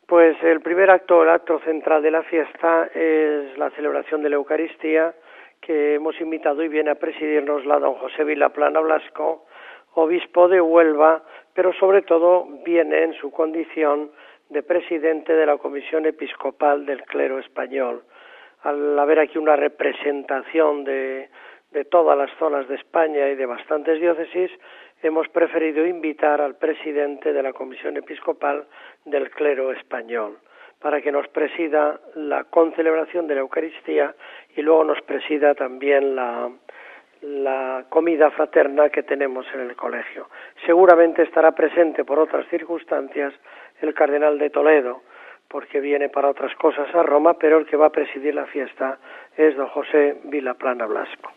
Pues el primer acto, el acto central de la fiesta, es la celebración de la Eucaristía, que hemos invitado y viene a presidirnosla don José Vilaplana Blasco, obispo de Huelva, pero sobre todo viene en su condición de presidente de la Comisión Episcopal del Clero Español. Al haber aquí una representación de todas las zonas de España y de bastantes diócesis, hemos preferido invitar al presidente de la Comisión Episcopal del Clero Español para que nos presida la concelebración de la Eucaristía y luego nos presida también la comida fraterna que tenemos en el colegio. Seguramente estará presente por otras circunstancias el cardenal de Toledo, porque viene para otras cosas a Roma, pero el que va a presidir la fiesta es don José Vilaplana Blasco.